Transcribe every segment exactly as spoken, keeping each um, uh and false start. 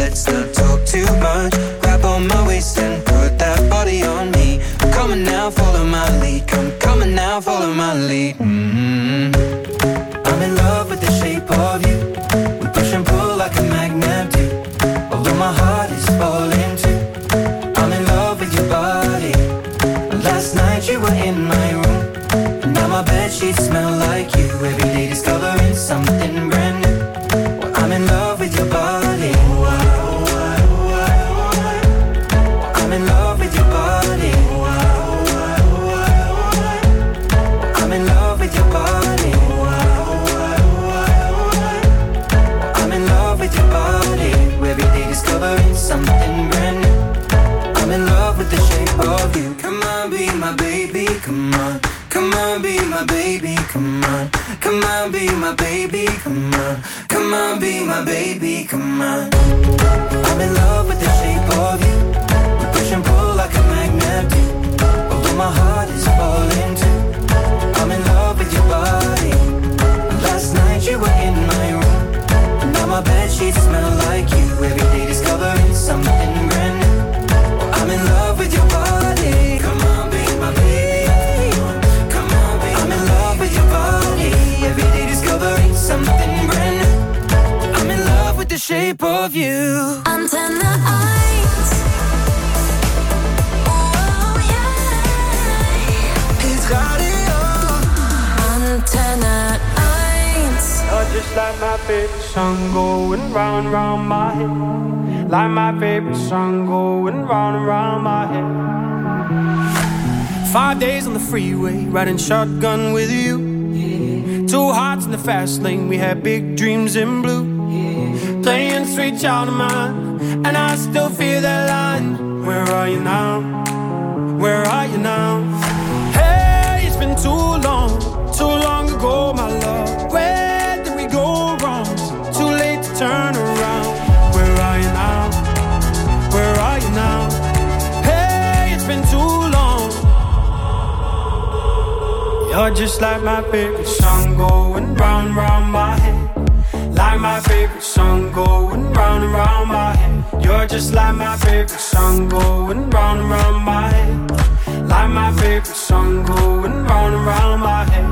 let's not talk too much. Grab on my waist and put that body on me. I'm coming now, follow my lead. Come coming now, follow my lead. Mm-hmm. I'm in love with the shape of you. We push and pull like a magnet do. Although my heart is falling too. I'm in love with your body. Last night you were in my room, and now my bedsheets smell like you. Every day discovering something brand new. Well, I'm in love with your body. I'm in love with your body. I'm in love with your body. I'm in love with your body. Every day discovering something brand new. I'm in love with the shape of you. Come on, be my baby, come on. Come on, be my baby, come on. Come on, be my baby, come on. Come on, be my baby, come on. I'm in love with the shape of you. We push and pull like a magnet do. Although my heart is falling too. I'm in love with your body. Last night you were in my room, and now my bedsheets smell like you. Every day discovering something brand new. I'm in love with your body. Come on, be my baby. Come on, be I'm in love with your body. Every day discovering something brand new. I'm in love with the shape of you. Antenne eins. Oh yeah. It's radio. Antenne eins. You're just like my favorite song going round and round my head. Like my favorite song going round and round my head. Five days on the freeway, riding shotgun with you. Yeah. Two hearts in the fast lane, we had big dreams in blue. Yeah. Playing sweet child of mine, and I still feel that line. Where are you now? Where are you now? Hey, it's been too long, too long ago, my love. Where did we go wrong? Too late to turn around. Where are you now? Where are you now? Hey, it's been too long. You're just like my favorite song going round, round my head. Like my favorite song going round and round my head. You're just like my favorite song going round and round my head. Like my favorite song going round and round my head.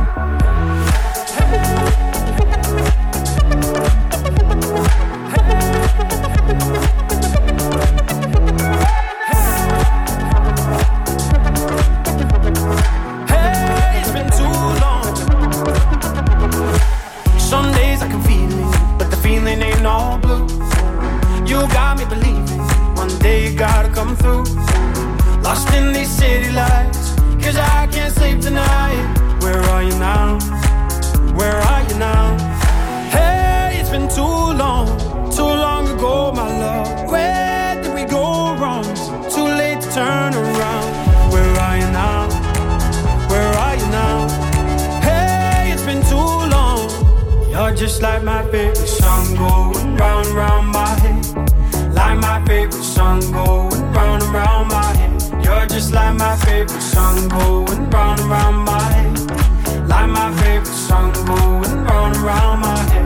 All blue. You got me believing one day you gotta come through. Lost in these city lights, cause I can't sleep tonight. Where are you now? Where are you now? Hey, it's been too long, too long ago, my love. Where did we go wrong? Too late to turn around. Where are you now? Where are you now? Hey, it's been too long. You're just like my favorite song going round and round my head. Like my favorite song going round and round my head. You're just like my favorite song going round and round my head. Like my favorite song going round and round my head.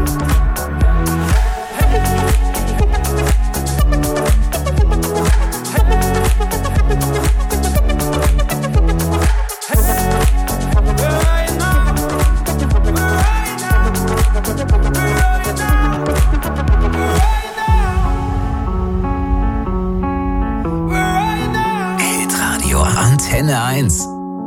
Antenne eins.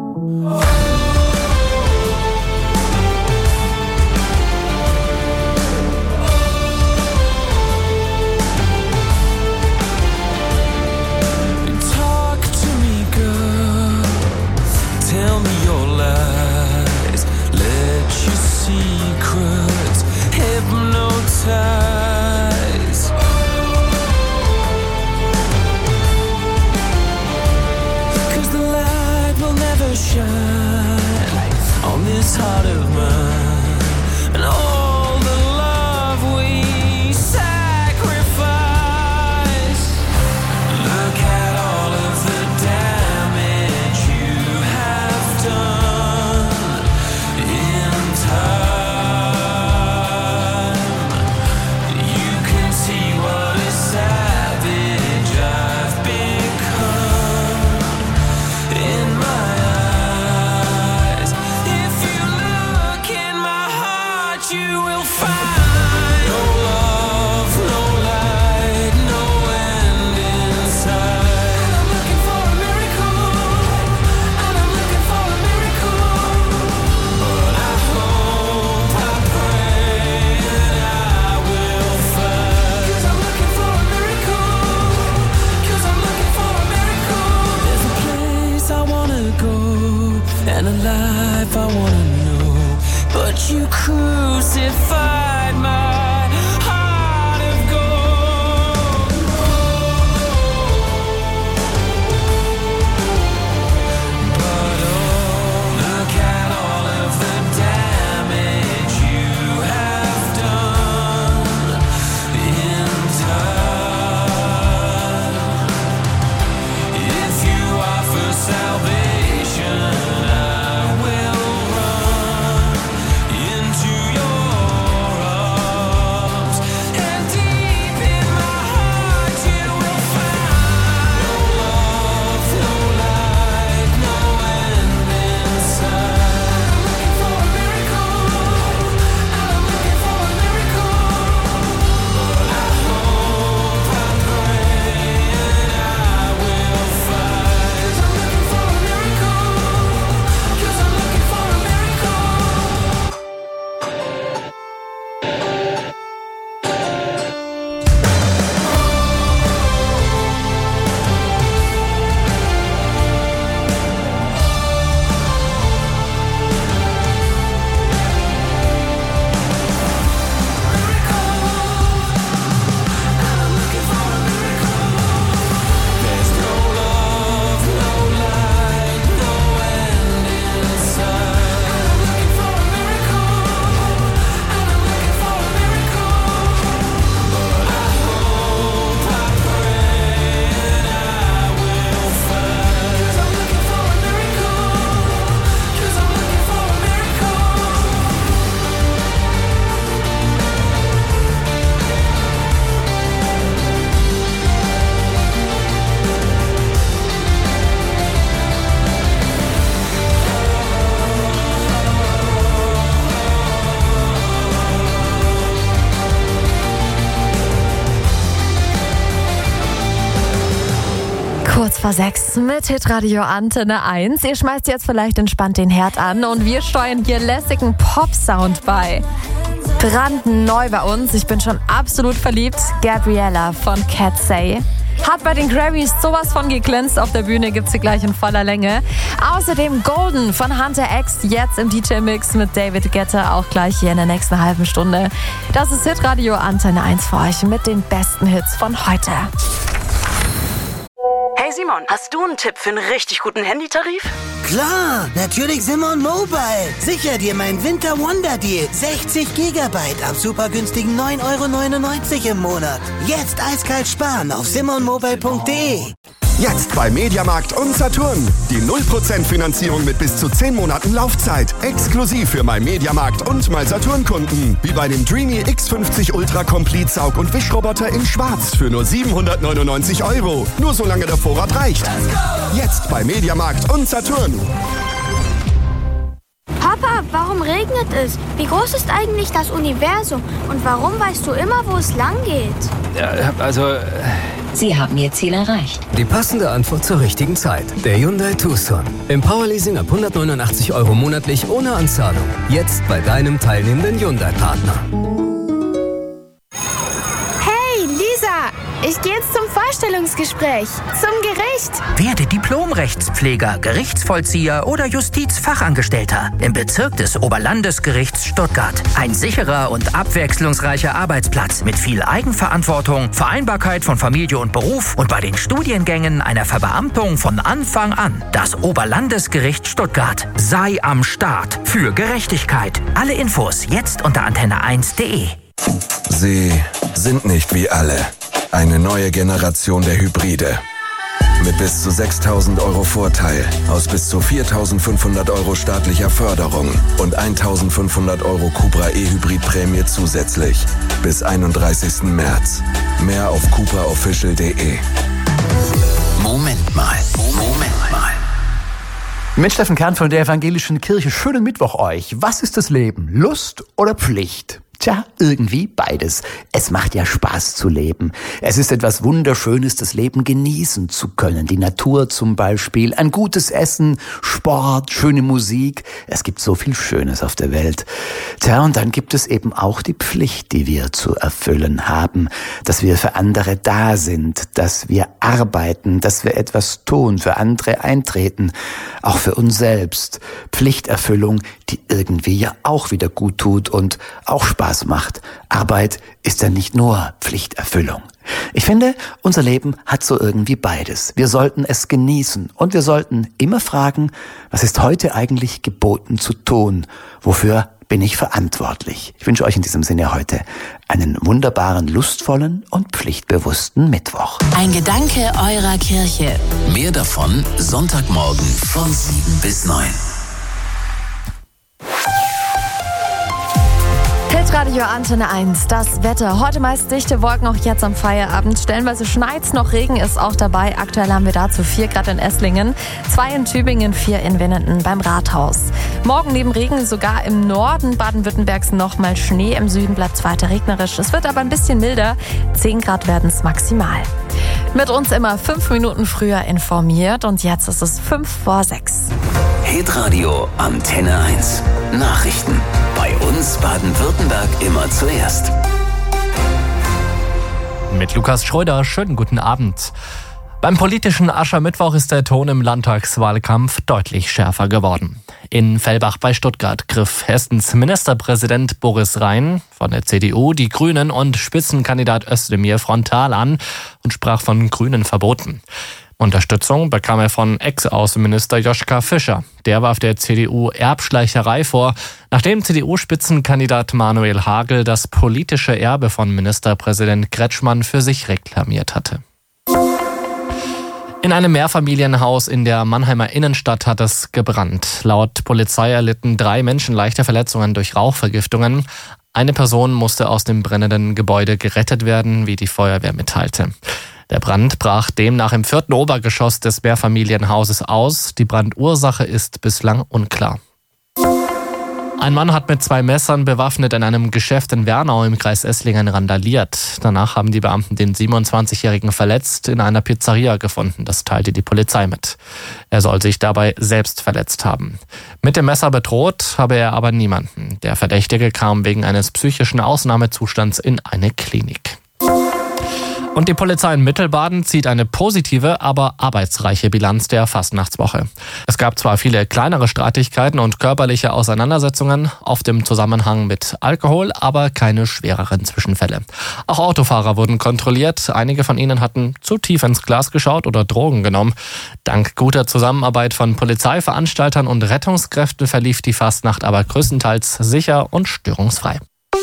Talk to me, girl. Tell me your lies. Let your secrets hypnotize. Cause the light will never fight my heart of gold. But oh, look at all of the damage you have done in time. If you offer salvation, I will run into your arms, and deep in my heart you will find no love, no light, no end inside. I'm looking for a miracle, I'm looking for a miracle, but I hope, I pray, and I will find. I'm looking for a miracle, 'cause I'm looking for a miracle. There's no love, no light, no end inside. I'm looking for a miracle, and I'm looking for a miracle, but I hope, I pray, and I will find. 'Cause I'm looking for a miracle, 'cause I'm looking for a miracle. Kurz vor sechs mit Hitradio Antenne eins. Ihr schmeißt jetzt vielleicht entspannt den Herd an und wir steuern hier lässigen Pop-Sound bei. Brandneu bei uns, ich bin schon absolut verliebt. Gabriella von Cat Say. Hat bei den Grammys sowas von geglänzt. Auf der Bühne gibt's sie gleich in voller Länge. Außerdem Golden von Hunter X, jetzt im D J-Mix mit David Guetta, auch gleich hier in der nächsten halben Stunde. Das ist Hitradio Antenne eins für euch mit den besten Hits von heute. Hey Simon, hast du einen Tipp für einen richtig guten Handytarif? Klar, natürlich Simon Mobile. Sicher dir mein Winter Wonder Deal. sechzig Gigabyte ab super günstigen neun Euro neunundneunzig im Monat. Jetzt eiskalt sparen auf simon mobile punkt de. Jetzt bei Mediamarkt und Saturn. Die null Prozent Finanzierung mit bis zu zehn Monaten Laufzeit. Exklusiv für mein Mediamarkt und mein Saturn-Kunden. Wie bei dem Dreamy X fünfzig Ultra Complete Saug- und Wischroboter in Schwarz für nur siebenhundertneunundneunzig Euro. Nur solange der Vorrat reicht. Jetzt bei Mediamarkt und Saturn. Papa, warum regnet es? Wie groß ist eigentlich das Universum? Und warum weißt du immer, wo es lang geht? Ja, also... Sie haben Ihr Ziel erreicht. Die passende Antwort zur richtigen Zeit. Der Hyundai Tucson. Im Powerleasing ab hundertneunundachtzig Euro monatlich ohne Anzahlung. Jetzt bei deinem teilnehmenden Hyundai-Partner. Hey, Lisa! Ich gehe jetzt zum Vorstellungsgespräch. Zum Gericht. Werde Diplom-Rechtspfleger, Gerichtsvollzieher oder Justizfachangestellter im Bezirk des Oberlandesgerichts Stuttgart. Ein sicherer und abwechslungsreicher Arbeitsplatz mit viel Eigenverantwortung, Vereinbarkeit von Familie und Beruf und bei den Studiengängen einer Verbeamtung von Anfang an. Das Oberlandesgericht Stuttgart. Sei am Start für Gerechtigkeit. Alle Infos jetzt unter antenne eins punkt de. Sie sind nicht wie alle. Eine neue Generation der Hybride. Mit bis zu sechstausend Euro Vorteil, aus bis zu viertausendfünfhundert Euro staatlicher Förderung und eintausendfünfhundert Euro Cupra E-Hybrid-Prämie zusätzlich. Bis einunddreißigsten März. Mehr auf cupra official punkt de. Moment mal, Moment mal. Mit Steffen Kern von der Evangelischen Kirche. Schönen Mittwoch euch. Was ist das Leben? Lust oder Pflicht? Tja, irgendwie beides. Es macht ja Spaß zu leben. Es ist etwas Wunderschönes, das Leben genießen zu können. Die Natur zum Beispiel, ein gutes Essen, Sport, schöne Musik. Es gibt so viel Schönes auf der Welt. Tja, und dann gibt es eben auch die Pflicht, die wir zu erfüllen haben. Dass wir für andere da sind, dass wir arbeiten, dass wir etwas tun, für andere eintreten, auch für uns selbst. Pflichterfüllung, die irgendwie ja auch wieder gut tut und auch Spaß macht. Arbeit ist ja nicht nur Pflichterfüllung. Ich finde, unser Leben hat so irgendwie beides. Wir sollten es genießen und wir sollten immer fragen, was ist heute eigentlich geboten zu tun? Wofür bin ich verantwortlich? Ich wünsche euch in diesem Sinne heute einen wunderbaren, lustvollen und pflichtbewussten Mittwoch. Ein Gedanke eurer Kirche. Mehr davon Sonntagmorgen von sieben bis neun. Radio Antenne eins, das Wetter. Heute meist dichte Wolken, auch jetzt am Feierabend. Stellenweise schneit's noch, Regen ist auch dabei. Aktuell haben wir dazu vier Grad in Esslingen, zwei in Tübingen, vier in Winnenden beim Rathaus. Morgen neben Regen sogar im Norden Baden-Württembergs nochmal Schnee. Im Süden bleibt's weiter regnerisch. Es wird aber ein bisschen milder. zehn Grad werden's maximal. Mit uns immer fünf Minuten früher informiert und jetzt ist es fünf vor sechs. Hitradio Antenne eins. Nachrichten. Bei uns Baden-Württemberg immer zuerst. Mit Lukas Schröder, schönen guten Abend. Beim politischen Aschermittwoch ist der Ton im Landtagswahlkampf deutlich schärfer geworden. In Fellbach bei Stuttgart griff Hessens Ministerpräsident Boris Rhein von der C D U die Grünen und Spitzenkandidat Özdemir frontal an und sprach von grünen Verboten. Unterstützung bekam er von Ex-Außenminister Joschka Fischer. Der warf der C D U Erbschleicherei vor, nachdem C D U-Spitzenkandidat Manuel Hagel das politische Erbe von Ministerpräsident Kretschmann für sich reklamiert hatte. In einem Mehrfamilienhaus in der Mannheimer Innenstadt hat es gebrannt. Laut Polizei erlitten drei Menschen leichte Verletzungen durch Rauchvergiftungen. Eine Person musste aus dem brennenden Gebäude gerettet werden, wie die Feuerwehr mitteilte. Der Brand brach demnach im vierten Obergeschoss des Mehrfamilienhauses aus. Die Brandursache ist bislang unklar. Ein Mann hat mit zwei Messern bewaffnet in einem Geschäft in Wernau im Kreis Esslingen randaliert. Danach haben die Beamten den siebenundzwanzigjährigen verletzt in einer Pizzeria gefunden. Das teilte die Polizei mit. Er soll sich dabei selbst verletzt haben. Mit dem Messer bedroht habe er aber niemanden. Der Verdächtige kam wegen eines psychischen Ausnahmezustands in eine Klinik. Und die Polizei in Mittelbaden zieht eine positive, aber arbeitsreiche Bilanz der Fastnachtswoche. Es gab zwar viele kleinere Streitigkeiten und körperliche Auseinandersetzungen, oft im Zusammenhang mit Alkohol, aber keine schwereren Zwischenfälle. Auch Autofahrer wurden kontrolliert. Einige von ihnen hatten zu tief ins Glas geschaut oder Drogen genommen. Dank guter Zusammenarbeit von Polizeiveranstaltern und Rettungskräften verlief die Fastnacht aber größtenteils sicher und störungsfrei.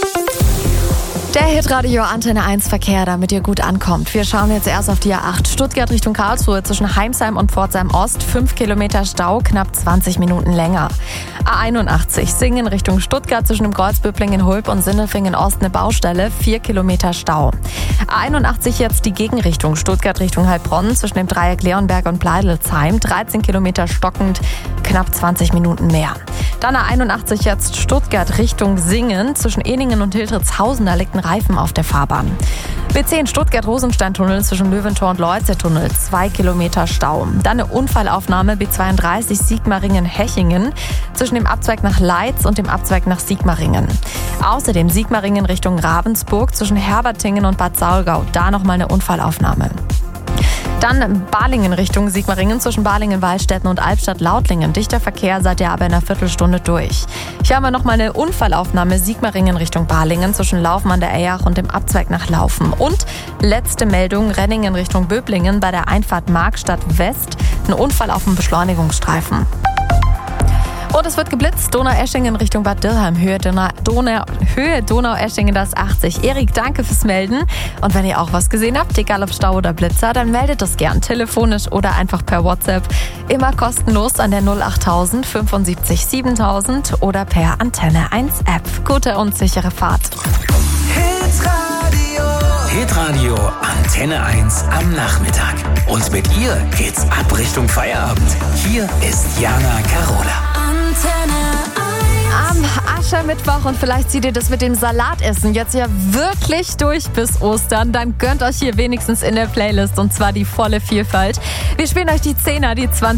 Der Hitradio Antenne eins Verkehr, damit ihr gut ankommt. Wir schauen jetzt erst auf die A acht Stuttgart Richtung Karlsruhe zwischen Heimsheim und Pforzheim Ost. fünf Kilometer Stau, knapp zwanzig Minuten länger. A einundachtzig Singen Richtung Stuttgart zwischen dem Kreuz Böblingen-Hulb und Sindelfingen Ost eine Baustelle, vier Kilometer Stau. A einundachtzig jetzt die Gegenrichtung Stuttgart Richtung Heilbronn zwischen dem Dreieck Leonberg und Pleidelsheim. dreizehn Kilometer stockend, knapp zwanzig Minuten mehr. Dann A einundachtzig jetzt Stuttgart Richtung Singen zwischen Ehningen und Hiltritzhausen, da liegt ein Reifen auf der Fahrbahn. B zehn Stuttgart-Rosenstein-Tunnel zwischen Löwentor und Leuze-Tunnel, zwei Kilometer Stau. Dann eine Unfallaufnahme B zweiunddreißig Sigmaringen-Hechingen zwischen dem Abzweig nach Leitz und dem Abzweig nach Sigmaringen. Außerdem Sigmaringen Richtung Ravensburg zwischen Herbertingen und Bad Saulgau, da nochmal eine Unfallaufnahme. Dann Balingen Richtung Sigmaringen zwischen Balingen, Wallstätten und Albstadt-Lautlingen. Dichter Verkehr seid ihr aber in einer Viertelstunde durch. Hier haben wir nochmal eine Unfallaufnahme Sigmaringen Richtung Balingen zwischen Laufen an der Eyach und dem Abzweig nach Laufen. Und letzte Meldung, Renningen Richtung Böblingen bei der Einfahrt Markstadt West. Ein Unfall auf dem Beschleunigungsstreifen. Und es wird geblitzt. Donau-Eschingen Richtung Bad Dürrheim. Höhe Donau, Donau, Höhe Donau-Eschingen, das achtzig. Erik, danke fürs Melden. Und wenn ihr auch was gesehen habt, egal ob Stau oder Blitzer, dann meldet es gern telefonisch oder einfach per WhatsApp. Immer kostenlos an der null achttausend fünfundsiebzig siebentausend oder per Antenne eins App. Gute und sichere Fahrt. Hitradio. Hitradio Antenne eins am Nachmittag. Und mit ihr geht's ab Richtung Feierabend. Hier ist Jana Carola. Am Aschermittwoch und vielleicht zieht ihr das mit dem Salatessen jetzt ja wirklich durch bis Ostern. Dann gönnt euch hier wenigstens in der Playlist und zwar die volle Vielfalt. Wir spielen euch die Zehner, die zwanzig